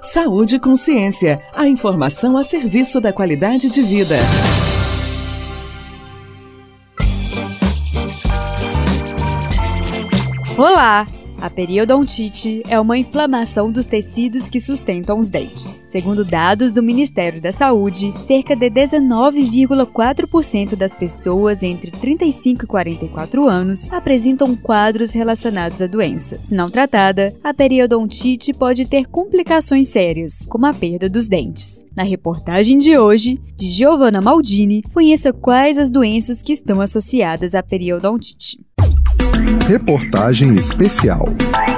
Saúde e Consciência, a informação a serviço da qualidade de vida. Olá! A periodontite é uma inflamação dos tecidos que sustentam os dentes. Segundo dados do Ministério da Saúde, cerca de 19,4% das pessoas entre 35 e 44 anos apresentam quadros relacionados à doença. Se não tratada, a periodontite pode ter complicações sérias, como a perda dos dentes. Na reportagem de hoje, de Giovanna Maldini, conheça quais as doenças que estão associadas à periodontite. Reportagem especial.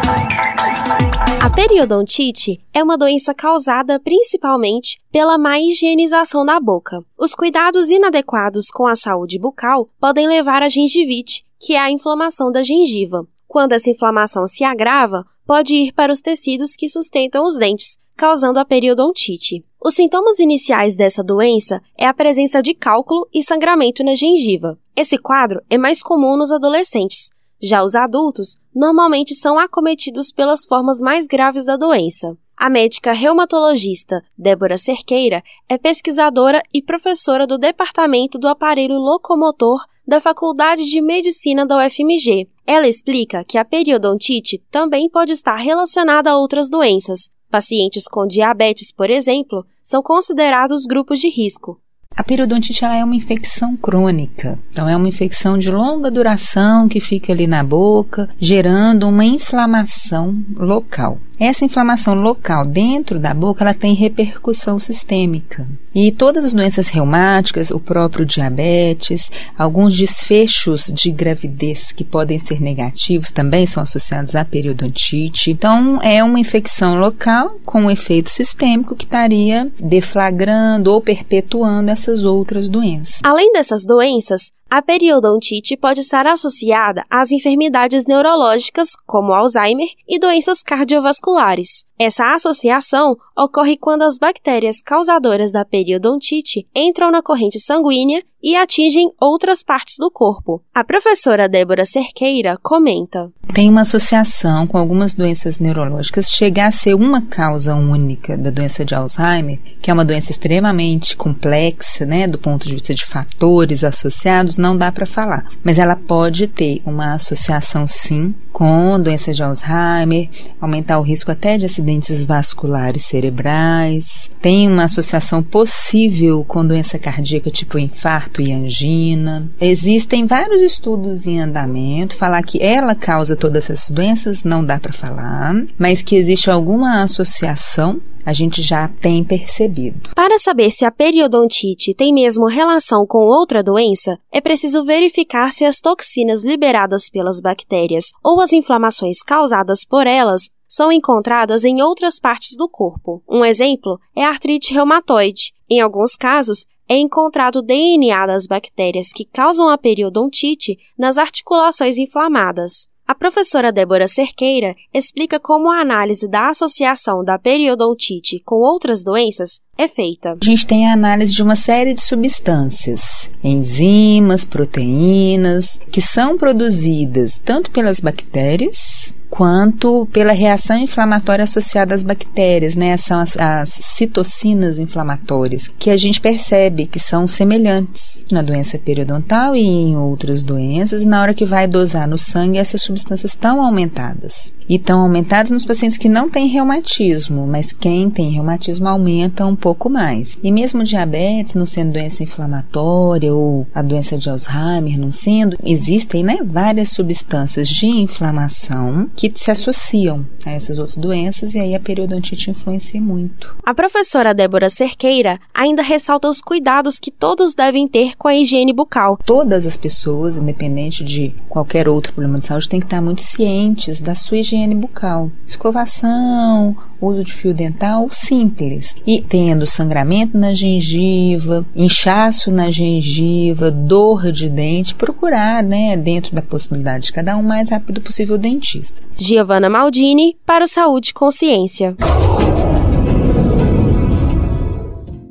A periodontite é uma doença causada principalmente pela má higienização da boca. Os cuidados inadequados com a saúde bucal podem levar à gengivite, que é a inflamação da gengiva. Quando essa inflamação se agrava, pode ir para os tecidos que sustentam os dentes, causando a periodontite. Os sintomas iniciais dessa doença é a presença de cálculo e sangramento na gengiva. Esse quadro é mais comum nos adolescentes. Já os adultos normalmente são acometidos pelas formas mais graves da doença. A médica reumatologista Débora Cerqueira é pesquisadora e professora do Departamento do Aparelho Locomotor da Faculdade de Medicina da UFMG. Ela explica que a periodontite também pode estar relacionada a outras doenças. Pacientes com diabetes, por exemplo, são considerados grupos de risco. A periodontite ela é uma infecção crônica, então é uma infecção de longa duração que fica ali na boca, gerando uma inflamação local. Essa inflamação local dentro da boca, ela tem repercussão sistêmica. E todas as doenças reumáticas, o próprio diabetes, alguns desfechos de gravidez que podem ser negativos também são associados à periodontite. Então, é uma infecção local com um efeito sistêmico que estaria deflagrando ou perpetuando essas outras doenças. Além dessas doenças, a periodontite pode estar associada às enfermidades neurológicas, como Alzheimer, e doenças cardiovasculares. Essa associação ocorre quando as bactérias causadoras da periodontite entram na corrente sanguínea e atingem outras partes do corpo. A professora Débora Cerqueira comenta: tem uma associação com algumas doenças neurológicas, chegar a ser uma causa única da doença de Alzheimer, que é uma doença extremamente complexa, do ponto de vista de fatores associados, não dá para falar. Mas ela pode ter uma associação, sim, com a doença de Alzheimer, aumentar o risco até de acidentes vasculares cerebrais. Tem uma associação possível com doença cardíaca, tipo infarto e angina. Existem vários estudos em andamento. Falar que ela causa todas essas doenças não dá para falar, mas que existe alguma associação, a gente já tem percebido. Para saber se a periodontite tem mesmo relação com outra doença, é preciso verificar se as toxinas liberadas pelas bactérias ou as inflamações causadas por elas são encontradas em outras partes do corpo. Um exemplo é a artrite reumatoide. Em alguns casos, é encontrado DNA das bactérias que causam a periodontite nas articulações inflamadas. A professora Débora Cerqueira explica como a análise da associação da periodontite com outras doenças é feita. A gente tem a análise de uma série de substâncias, enzimas, proteínas, que são produzidas tanto pelas bactérias quanto pela reação inflamatória associada às bactérias, São as citocinas inflamatórias, que a gente percebe que são semelhantes na doença periodontal e em outras doenças. Na hora que vai dosar no sangue, essas substâncias estão aumentadas. E estão aumentadas nos pacientes que não têm reumatismo, mas quem tem reumatismo aumenta um pouco mais. E mesmo diabetes, não sendo doença inflamatória, ou a doença de Alzheimer não sendo, existem várias substâncias de inflamação que se associam a essas outras doenças, e aí a periodontite influencia muito. A professora Débora Cerqueira ainda ressalta os cuidados que todos devem ter com a higiene bucal. Todas as pessoas, independente de qualquer outro problema de saúde, têm que estar muito cientes da sua higiene bucal. Escovação, uso de fio dental simples. E tendo sangramento na gengiva, inchaço na gengiva, dor de dente, procurar, dentro da possibilidade de cada um, o mais rápido possível o dentista. Giovanna Maldini para o Saúde e Consciência.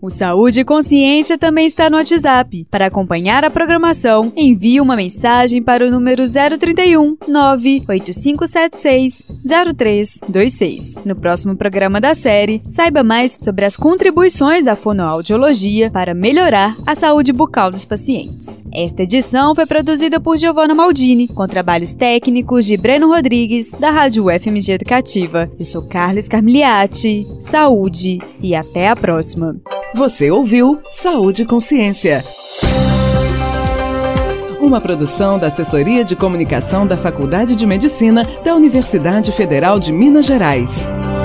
O Saúde e Consciência também está no WhatsApp. Para acompanhar a programação, envie uma mensagem para o número 031 98576 0326. No próximo programa da série, saiba mais sobre as contribuições da fonoaudiologia para melhorar a saúde bucal dos pacientes. Esta edição foi produzida por Giovanna Maldini, com trabalhos técnicos de Breno Rodrigues, da Rádio UFMG Educativa. Eu sou Carles Carmiliati. Saúde e até a próxima. Você ouviu Saúde e Consciência. Uma produção da Assessoria de Comunicação da Faculdade de Medicina da Universidade Federal de Minas Gerais.